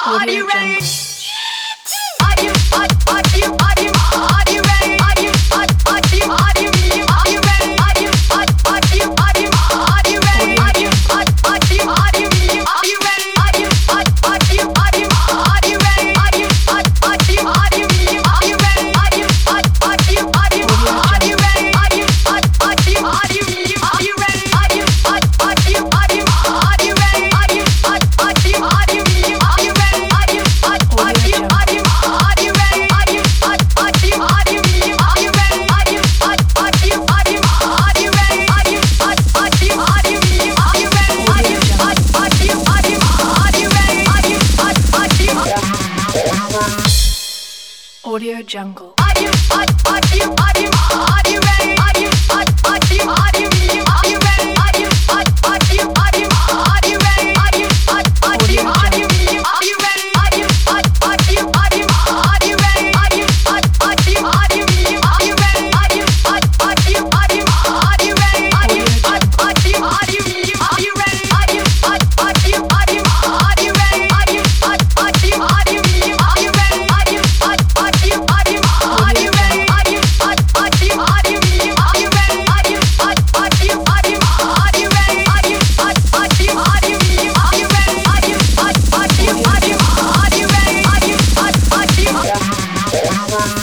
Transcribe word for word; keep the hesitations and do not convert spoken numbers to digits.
Are you ready? Are you are are you are you are you ready? Are you are are you are you are you ready? Are you are are you are you are you ready? Are you are are you are you are you ready? Are you are are you are you are you ready? Are you are are you are you are you ready? Are you are are you are you are you ready? Are you are are you are you are you ready? Are you are are you are you are you ready? Are you are are you are you are you ready? Are you are are you are you are you ready? Are you are are you are you are you ready? Are you are are you are you are you ready? Are you are are you are you are you ready? Are you are are you are you are you ready? Are you are are you Audio Jungle. Are you are are you are you are you ready? Are you are are you are you are you ready?